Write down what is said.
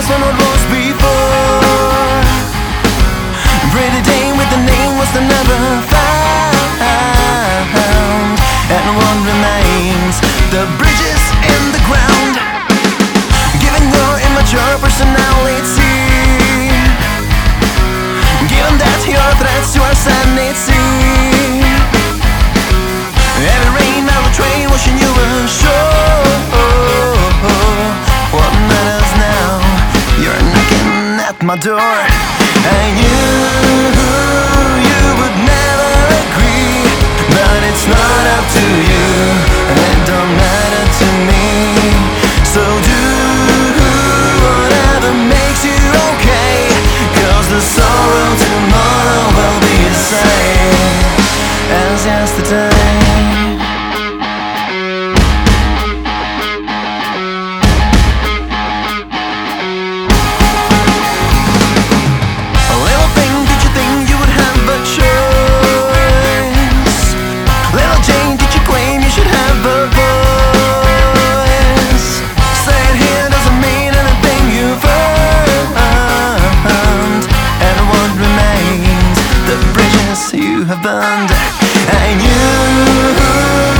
less than what was before. Pretty dame with the name was never found, and what remains, the bridges in the ground. Given your immature personality, given that your threats to our sanity, every rain, every train washing you ashore. What matters now? You're knocking at my door. I knew you would never agree, but it's not up to you, and it don't matter to me. So do whatever makes you okay, 'cause the sorrow tomorrow will be the same as yesterday. You have burned. I knew